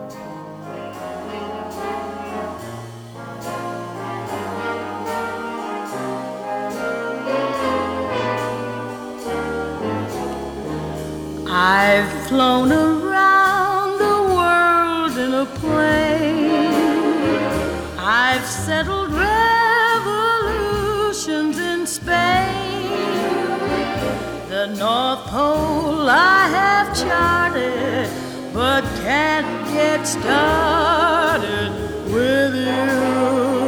I've flown around the world in a plane. I've settled revolutions in Spain. The North Pole I have charted, but can't get started with you.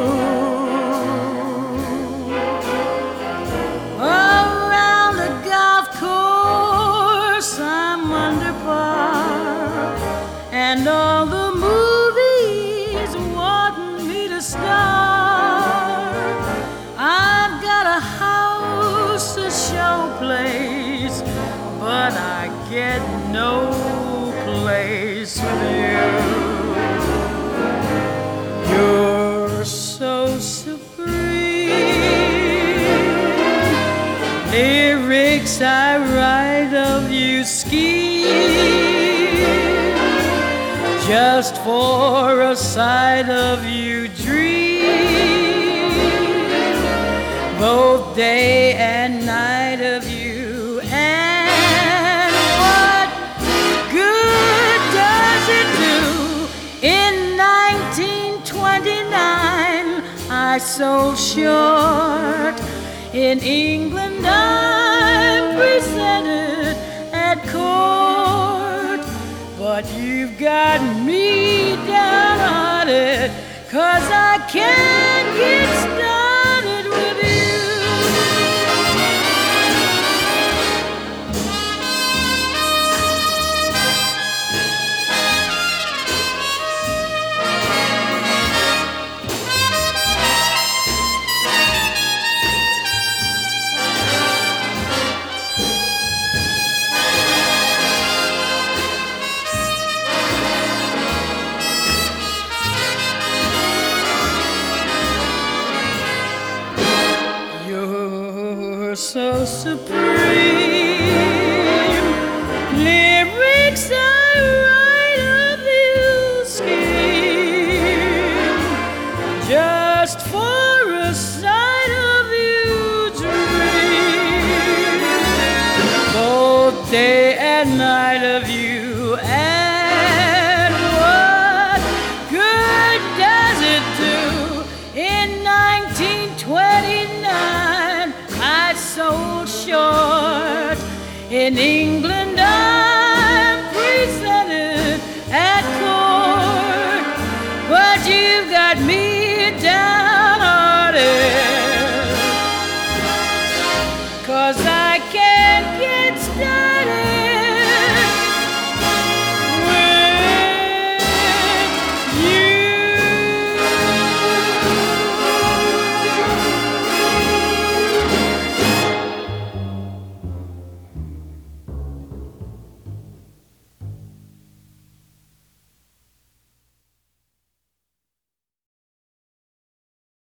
Around the golf course I'm under par, and all the movies want me to star. I've got a house, a showplace, but I get no place with you. You're so supreme. Lyrics I write of you scheme, just for a sight of you dream, both day and night of you. And what good does it do? In 1929 I sold short. In England I'm presented at court, but you've got me downhearted, 'cause I can't get started with you. You're so supreme. Lyrics I write of you scheme, just for a sight of you dream, both day and night of you. And what good does it do? In 1929 I sold short. In England I'm presented at court, but you've got me downhearted, 'cause I